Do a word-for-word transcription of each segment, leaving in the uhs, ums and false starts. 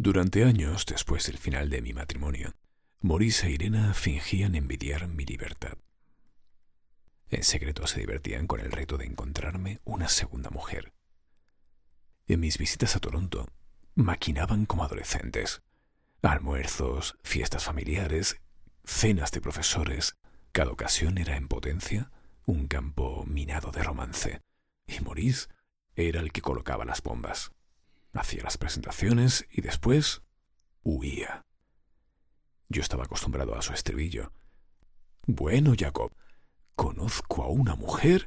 Durante años después del final de mi matrimonio, Maurice e Irena fingían envidiar mi libertad. En secreto se divertían con el reto de encontrarme una segunda mujer. En mis visitas a Toronto, maquinaban como adolescentes. Almuerzos, fiestas familiares, cenas de profesores. Cada ocasión era en potencia un campo minado de romance. Y Maurice era el que colocaba las bombas. Hacía las presentaciones y después huía. Yo estaba acostumbrado a su estribillo. Bueno, Jacob, conozco a una mujer,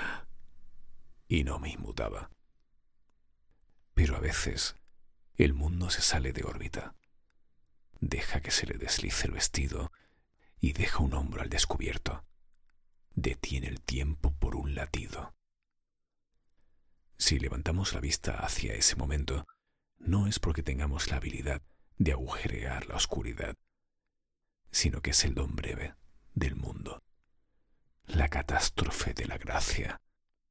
y no me inmutaba. Pero a veces el mundo se sale de órbita. Deja que se le deslice el vestido y deja un hombro al descubierto. Detiene el tiempo por un latido. Si levantamos la vista hacia ese momento, no es porque tengamos la habilidad de agujerear la oscuridad, sino que es el don breve del mundo, la catástrofe de la gracia.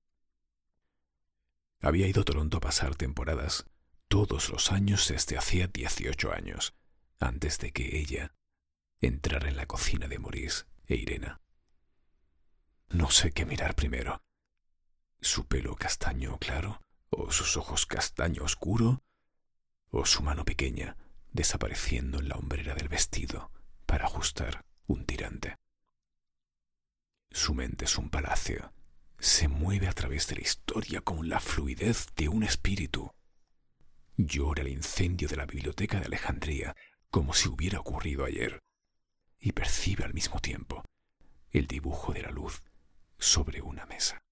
Había ido a Toronto a pasar temporadas todos los años desde hacía dieciocho años, antes de que ella entrara en la cocina de Maurice e Irena. No sé qué mirar primero, su pelo castaño claro, o sus ojos castaño oscuro, o su mano pequeña desapareciendo en la hombrera del vestido para ajustar un tirante. Su mente es un palacio. Se mueve a través de la historia con la fluidez de un espíritu. Llora el incendio de la biblioteca de Alejandría como si hubiera ocurrido ayer, y percibe al mismo tiempo el dibujo de la luz sobre una mesa.